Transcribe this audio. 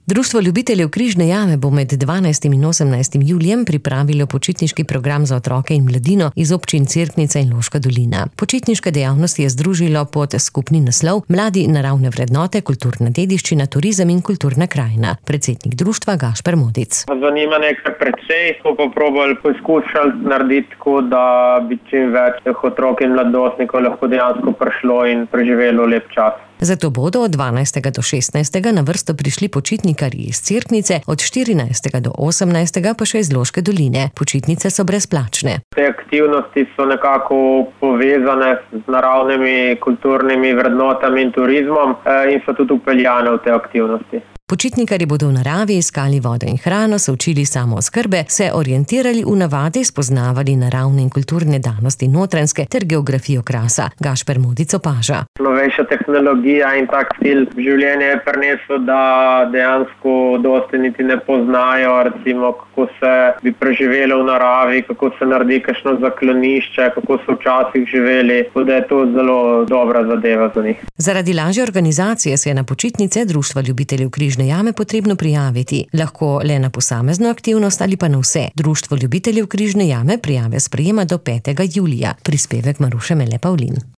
Društvo ljubiteljev Križne jame bo med 12. in 18. julijem pripravilo počitniški program za otroke in mladino iz občin Cerknica in Loška dolina. Počitniške dejavnosti je združilo pod skupni naslov Mladi naravne vrednote, kulturna dediščina, turizem in kulturna krajina. Predsednik društva Gašper Modic. Zanimanje je precej, smo pa poskušali narediti tako, da bi čim več otrok in mladostnikov lahko dejansko prišlo in preživelo lep čas. Zato bodo od 12. do 16. na vrsto prišli počitnikarji iz Cerknice, od 14. do 18. pa še iz Loške doline. Počitnice so brezplačne. Te aktivnosti so nekako povezane z naravnimi, kulturnimi vrednotami in turizmom in so tudi upeljane v te aktivnosti. Počitnikarji bodo v naravi iskali vodo in hrano, se učili samooskrbe, se orientirali v navadi, spoznavali naravne in kulturne danosti Notranjske ter geografijo krasa. Gašper Modic opaža. Novejša tehnologija in tak stil življenja je prinesel, da dejansko dosti niti ne poznajo, recimo, kako se bi preživelo v naravi, kako se naredi kakšno zaklonišče, kako so včasih živeli, da je to zelo dobra zadeva za njih. Zaradi lažje organizacije se je na počitnice Društva ljubiteljev Križne jame potrebno prijaviti. Lahko le na posamezno aktivnost ali pa na vse. Društvo ljubiteljev Križne jame prijave sprejema do 5. julija. Prispevek Maruše Mele Pavlin.